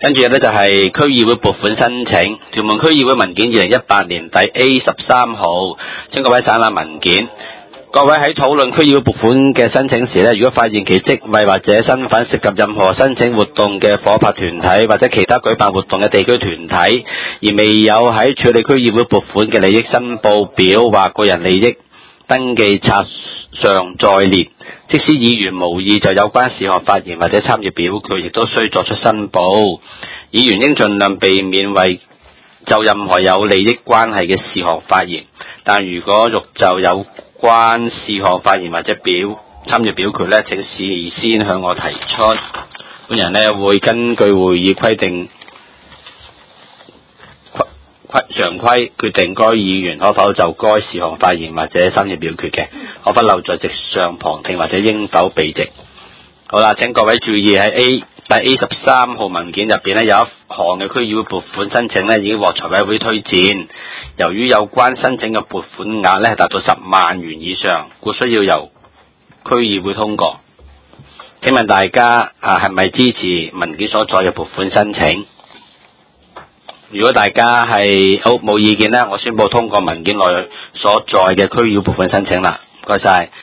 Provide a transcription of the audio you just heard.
跟住咧就係區議會撥款申請，屯門區議會文件2018年第 A13號，請各位省覽文件。各位喺討論區議會撥款嘅申請時咧，如果發現其職位或者身份涉及任何申請活動嘅夥拍團體或者其他舉辦活動嘅地區團體，而未有喺處理區議會撥款嘅利益申報表或個人利益登記冊上載列，即使議員無意就有關事項發言或者參與表決，亦都須作出申報。議員應盡量避免為就任何有利益關係嘅事項發言，但如果欲就有關事項發言或者參與表決呢，請事先向我提出。本人呢會根據會議規定常規決定該議員可否就該事項發言或者參與表決嘅，可否留在席上旁聽或者應否避席。好啦，請各位注意喺第 A13號文件入邊呢，有一項嘅區議會撥款申請呢已經獲財委會推薦，由於有關申請嘅撥款額呢達到10萬元以上，故需要由區議會通過。請問大家係咪支持文件所載嘅撥款申請？如果大家係冇意見呢，我宣布通過文件內所載嘅區議會撥款申請啦。唔該晒。